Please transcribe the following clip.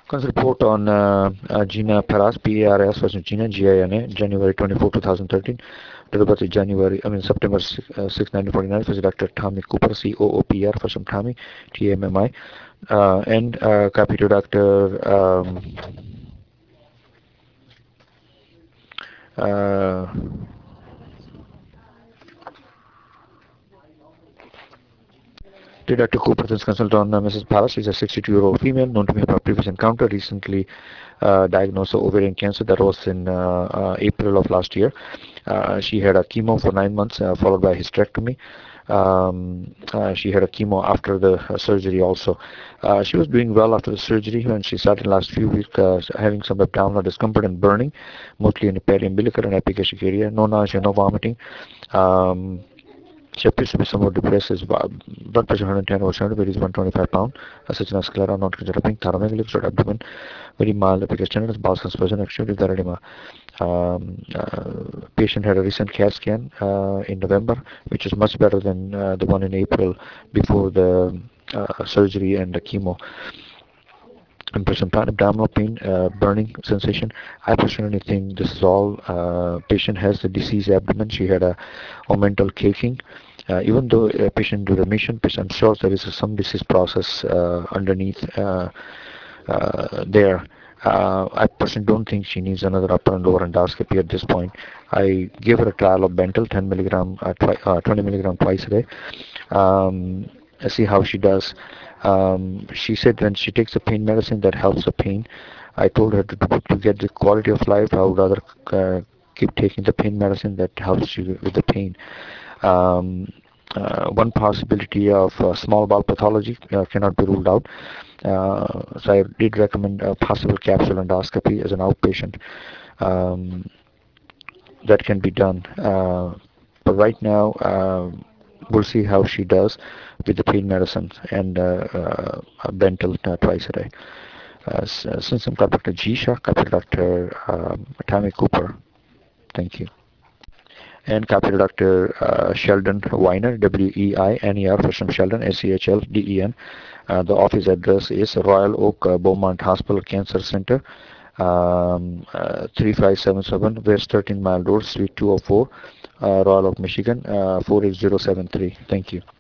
Comes report on Gina Paras, PARS versus Gina, GINA, January 24, 2013. Date of birth is September 6, 1949, for Dr. Tommy Cooper, COOPR for some Tommy, TMMI, and copy to Dr. Uh, to Dr. Cooper, this consult on Mrs. Paras. She's a 62-year-old female known to me from a previous encounter, recently diagnosed with ovarian cancer. That was in April of last year. She had a chemo for 9 months, followed by hysterectomy. She had a chemo after the surgery also. She was doing well after the surgery when she started last few weeks having some abdominal discomfort and burning, mostly in the periumbilical and epigastric area. No nausea, no vomiting. Um, she appears to be somewhat depressed. His blood pressure 110 over 70, weight is 125 pounds. Such sclera, not conjunctivitis, thoramegaly, short abdomen, very mild epigastric tenderness, bowel congestion, extremely erythema. Patient had a recent CAT scan in November, which is much better than the one in April before the surgery and the chemo. Impression pain, abdominal pain, burning sensation. I personally think this is all. Patient has the diseased abdomen. She had a omental caking. Even though a patient do remission, I'm sure there is some disease process underneath there. I personally don't think she needs another upper and lower endoscopy at this point. I give her a trial of Bentyl, 10 milligram, 20 milligram twice a day. See how she does. She said when she takes the pain medicine, that helps the pain. I told her to get the quality of life. I would rather keep taking the pain medicine that helps you with the pain. Um, one possibility of small bowel pathology cannot be ruled out. So I did recommend a possible capsule endoscopy as an outpatient. Um, that can be done. But right now, we'll see how she does with the pain medicine and Bentyl twice a day. Since I'm Dr. Jisha, Dr. Tammy Cooper, thank you. And Dr. Sheldon Weiner, WEINER for some Sheldon, SEHLDEN. The office address is Royal Oak Beaumont Hospital Cancer Center, 3577 West 13 Mile Road, Suite 204, Royal Oak, Michigan, 48073. Thank you.